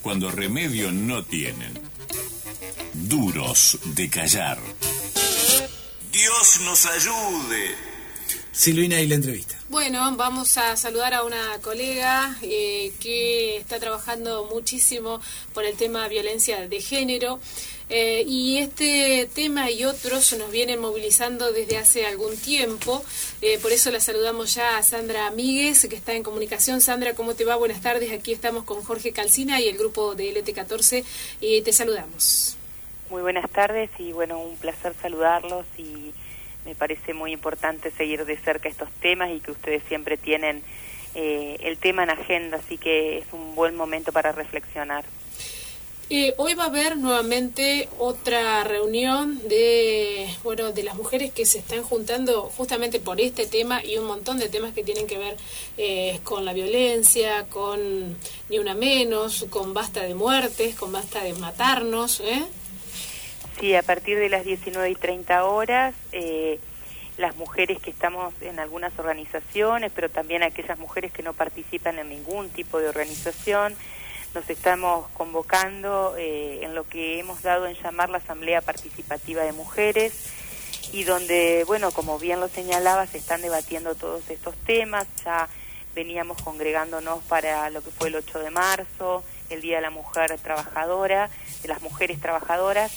cuando remedio no tienen. Duros de callar. Dios nos ayude. Silvina, y la entrevista. Bueno, vamos a saludar a una colega que está trabajando muchísimo por el tema violencia de género. Y este tema y otros nos vienen movilizando desde hace algún tiempo. Por eso la saludamos ya a Sandra Míguez, que está en comunicación. Sandra, ¿cómo te va? Buenas tardes. Aquí estamos con Jorge Calcina y el grupo de LT14. Te saludamos. Muy buenas tardes y bueno, un placer saludarlos y me parece muy importante seguir de cerca estos temas y que ustedes siempre tienen el tema en agenda, así que es un buen momento para reflexionar. Hoy va a haber nuevamente otra reunión de las mujeres que se están juntando justamente por este tema y un montón de temas que tienen que ver con la violencia, con Ni Una Menos, con Basta de Muertes, con Basta de Matarnos, Sí, a partir de las 19:30 las mujeres que estamos en algunas organizaciones, pero también aquellas mujeres que no participan en ningún tipo de organización, nos estamos convocando en lo que hemos dado en llamar la Asamblea Participativa de Mujeres, y donde, bueno, como bien lo señalaba, se están debatiendo todos estos temas. Ya veníamos congregándonos para lo que fue el 8 de marzo, el Día de la Mujer Trabajadora, de las Mujeres Trabajadoras,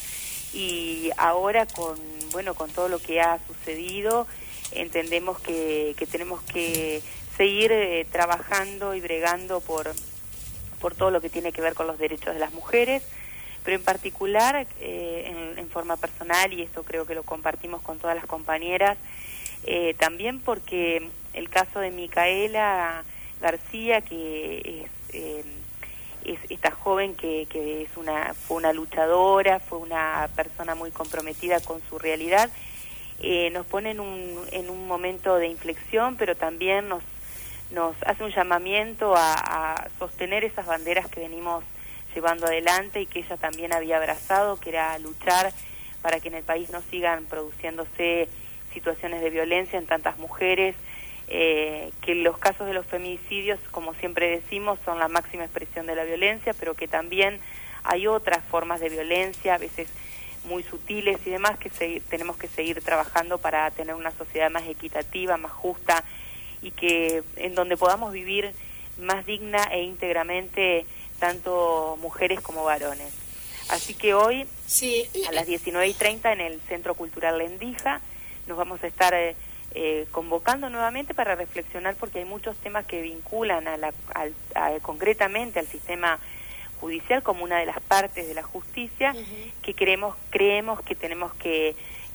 y ahora con todo lo que ha sucedido, entendemos que tenemos que seguir trabajando y bregando por todo lo que tiene que ver con los derechos de las mujeres, pero en particular en forma personal, y esto creo que lo compartimos con todas las compañeras, también porque el caso de Micaela García, que es esta joven que fue una luchadora, fue una persona muy comprometida con su realidad, nos pone en un momento de inflexión, pero también nos hace un llamamiento a sostener esas banderas que venimos llevando adelante y que ella también había abrazado, que era luchar para que en el país no sigan produciéndose situaciones de violencia en tantas mujeres, que los casos de los feminicidios, como siempre decimos, son la máxima expresión de la violencia, pero que también hay otras formas de violencia, a veces muy sutiles y demás, que tenemos que seguir trabajando para tener una sociedad más equitativa, más justa, y que en donde podamos vivir más digna e íntegramente tanto mujeres como varones. Así que hoy, sí, a las 19:30 en el Centro Cultural Lendija, nos vamos a estar convocando nuevamente para reflexionar, porque hay muchos temas que vinculan concretamente al sistema judicial como una de las partes de la justicia, que creemos que tenemos que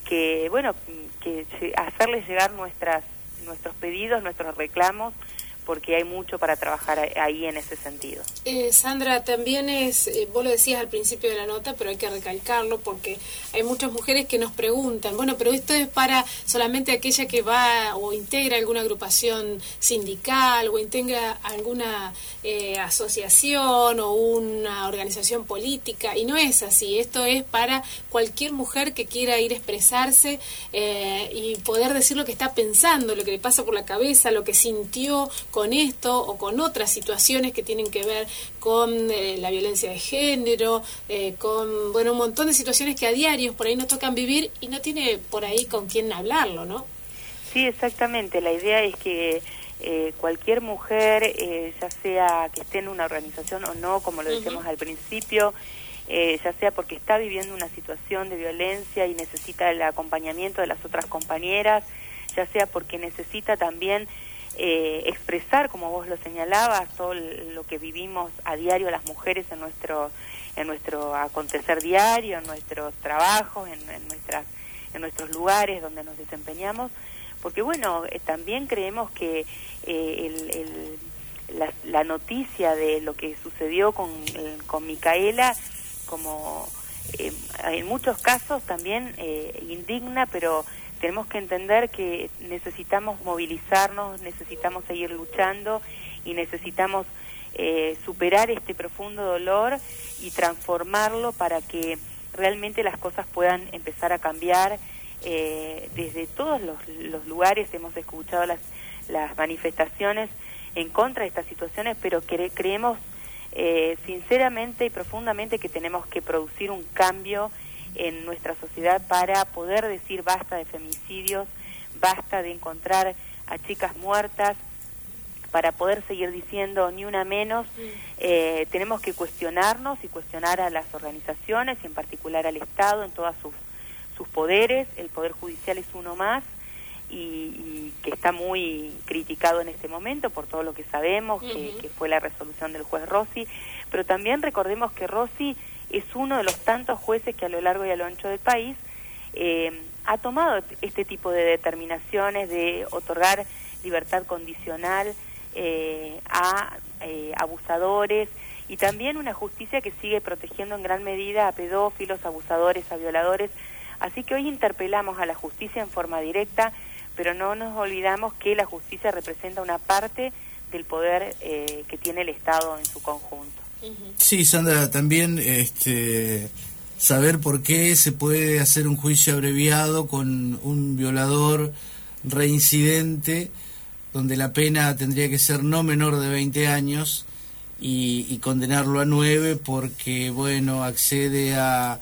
hacerles llegar nuestros pedidos, nuestros reclamos, porque hay mucho para trabajar ahí en ese sentido. Sandra, también vos lo decías al principio de la nota, pero hay que recalcarlo porque hay muchas mujeres que nos preguntan, bueno, pero esto es para solamente aquella que va o integra alguna agrupación sindical o integra alguna asociación o una organización política, y no es así. Esto es para cualquier mujer que quiera ir a expresarse y poder decir lo que está pensando, lo que le pasa por la cabeza, lo que sintió con esto o con otras situaciones que tienen que ver con la violencia de género, con un montón de situaciones que a diario por ahí nos tocan vivir y no tiene por ahí con quién hablarlo, ¿no? Sí, exactamente. La idea es que cualquier mujer, ya sea que esté en una organización o no, como lo decíamos al principio, ya sea porque está viviendo una situación de violencia y necesita el acompañamiento de las otras compañeras, ya sea porque necesita también expresar, como vos lo señalabas, todo lo que vivimos a diario las mujeres en nuestro acontecer diario, en nuestros trabajos, en nuestros lugares donde nos desempeñamos, porque también creemos que la noticia de lo que sucedió con Micaela, como en muchos casos también indigna, pero tenemos que entender que necesitamos movilizarnos, necesitamos seguir luchando y necesitamos superar este profundo dolor y transformarlo para que realmente las cosas puedan empezar a cambiar. Desde todos los lugares hemos escuchado las manifestaciones en contra de estas situaciones, pero creemos sinceramente y profundamente que tenemos que producir un cambio en nuestra sociedad para poder decir basta de femicidios, basta de encontrar a chicas muertas, para poder seguir diciendo ni una menos. Tenemos que cuestionarnos y cuestionar a las organizaciones y en particular al Estado en todos sus poderes. El Poder Judicial es uno más y que está muy criticado en este momento por todo lo que sabemos, que fue la resolución del juez Rossi, pero también recordemos que Rossi es uno de los tantos jueces que a lo largo y a lo ancho del país ha tomado este tipo de determinaciones de otorgar libertad condicional a abusadores, y también una justicia que sigue protegiendo en gran medida a pedófilos, abusadores, a violadores. Así que hoy interpelamos a la justicia en forma directa, pero no nos olvidamos que la justicia representa una parte del poder que tiene el Estado en su conjunto. Sí, Sandra, también saber por qué se puede hacer un juicio abreviado con un violador reincidente, donde la pena tendría que ser no menor de 20 años y condenarlo a 9 porque, bueno, accede a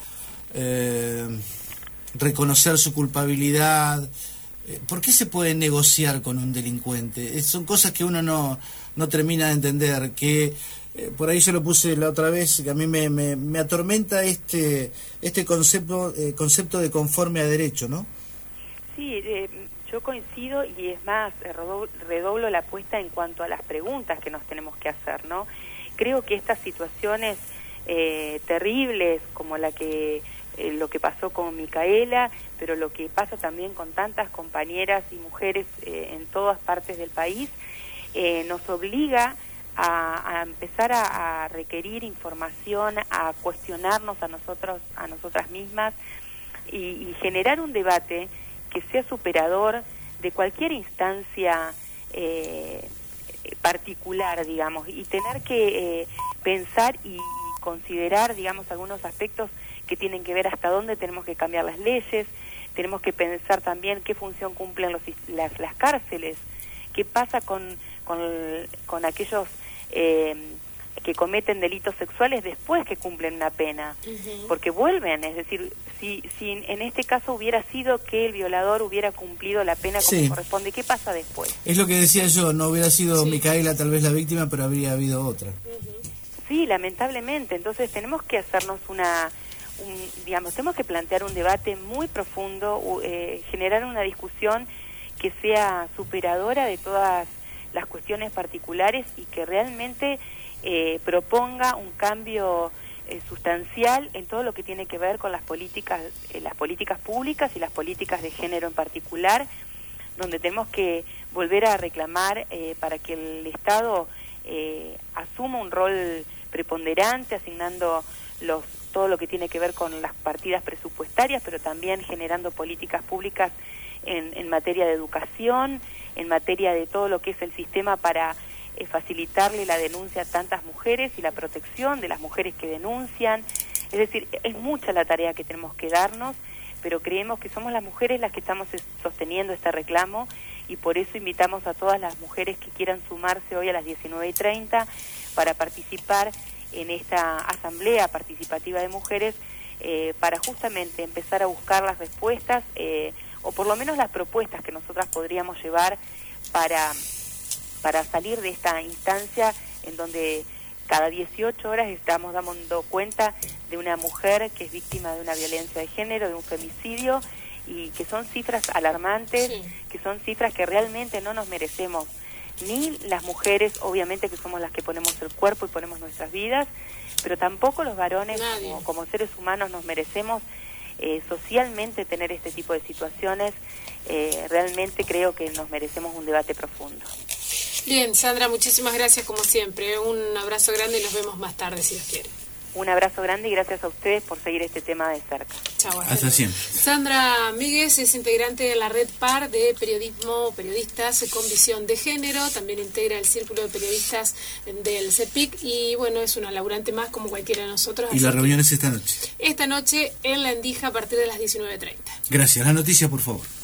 reconocer su culpabilidad. ¿Por qué se puede negociar con un delincuente? Son cosas que uno no termina de entender, que por ahí yo lo puse la otra vez, que a mí me atormenta este concepto de conforme a derecho, ¿no? Sí, yo coincido, y es más, redoblo la apuesta en cuanto a las preguntas que nos tenemos que hacer, ¿no? Creo que estas situaciones terribles, como lo que pasó con Micaela, pero lo que pasa también con tantas compañeras y mujeres en todas partes del país, nos obliga a empezar a requerir información, a cuestionarnos a nosotras mismas y generar un debate que sea superador de cualquier instancia particular, digamos, y tener que pensar y considerar, digamos, algunos aspectos que tienen que ver hasta dónde tenemos que cambiar las leyes. Tenemos que pensar también qué función cumplen las cárceles, qué pasa con aquellos que cometen delitos sexuales después que cumplen una pena, porque vuelven, es decir, si en este caso hubiera sido que el violador hubiera cumplido la pena como corresponde, ¿qué pasa después? Es lo que decía yo, no hubiera sido Micaela tal vez la víctima, pero habría habido otra. Sí, lamentablemente. Entonces tenemos que hacernos tenemos que plantear un debate muy profundo, generar una discusión que sea superadora de todas las cuestiones particulares y que realmente proponga un cambio sustancial en todo lo que tiene que ver con las políticas públicas y las políticas de género en particular, donde tenemos que volver a reclamar para que el Estado asuma un rol preponderante, asignando todo lo que tiene que ver con las partidas presupuestarias, pero también generando políticas públicas en materia de educación, en materia de todo lo que es el sistema para facilitarle la denuncia a tantas mujeres y la protección de las mujeres que denuncian. Es decir, es mucha la tarea que tenemos que darnos, pero creemos que somos las mujeres las que estamos sosteniendo este reclamo, y por eso invitamos a todas las mujeres que quieran sumarse hoy a las 19:30 para participar en esta asamblea participativa de mujeres, para justamente empezar a buscar las respuestas o por lo menos las propuestas que nosotras podríamos llevar para salir de esta instancia en donde cada 18 horas estamos dando cuenta de una mujer que es víctima de una violencia de género, de un femicidio, y que son cifras alarmantes, que son cifras que realmente no nos merecemos, ni las mujeres, obviamente, que somos las que ponemos el cuerpo y ponemos nuestras vidas, pero tampoco los varones como seres humanos nos merecemos socialmente tener este tipo de situaciones. Realmente creo que nos merecemos un debate profundo. Bien, Sandra, muchísimas gracias como siempre. Un abrazo grande y nos vemos más tarde si Dios quiere. Un abrazo grande y gracias a ustedes por seguir este tema de cerca. Chao. Hasta siempre. Sandra Míguez es integrante de la Red PAR de periodistas con visión de género, también integra el Círculo de Periodistas del CEPIC y bueno, es una laburante más como cualquiera de nosotros. Y la reunión es esta noche. Esta noche en La Endija a partir de las 19:30. Gracias. La noticia, por favor.